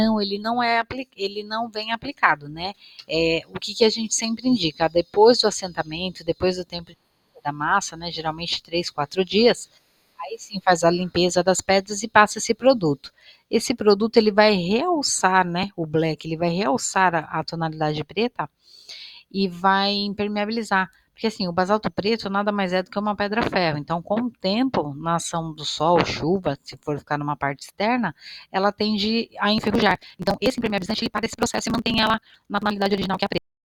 Não, ele não vem aplicado, né? O que que a gente sempre indica? Depois do assentamento, depois do tempo da massa, né? Geralmente 3, 4 dias, aí sim faz a limpeza das pedras e passa esse produto. Esse produto ele vai realçar, né? O black, ele vai realçar a tonalidade preta e vai impermeabilizar. Porque assim, o basalto preto nada mais é do que uma pedra-ferro. Então, com o tempo, na ação do sol, chuva, se for ficar numa parte externa, ela tende a enferrujar. Então, esse impermeabilizante ele para esse processo e mantém ela na tonalidade original que é a preta.